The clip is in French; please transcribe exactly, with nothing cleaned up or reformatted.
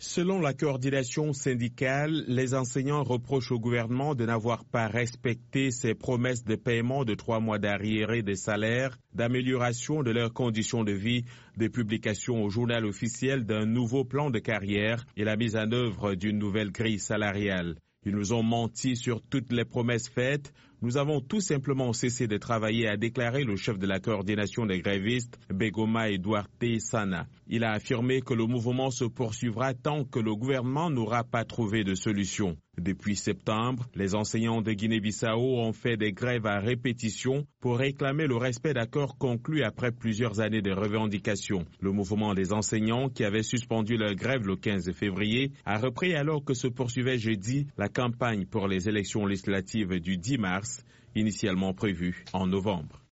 Selon la coordination syndicale, les enseignants reprochent au gouvernement de n'avoir pas respecté ses promesses de paiement de trois mois d'arriérés des salaires, d'amélioration de leurs conditions de vie, de publication au journal officiel d'un nouveau plan de carrière et la mise en œuvre d'une nouvelle grille salariale. Ils nous ont menti sur toutes les promesses faites. Nous avons tout simplement cessé de travailler, a déclaré le chef de la coordination des grévistes, Begoma Duarte Sana. Il a affirmé que le mouvement se poursuivra tant que le gouvernement n'aura pas trouvé de solution. Depuis septembre, les enseignants de Guinée-Bissau ont fait des grèves à répétition pour réclamer le respect d'accords conclus après plusieurs années de revendications. Le mouvement des enseignants, qui avait suspendu leur grève le quinze février, a repris alors que se poursuivait jeudi la campagne pour les élections législatives du dix mars, initialement prévue en novembre.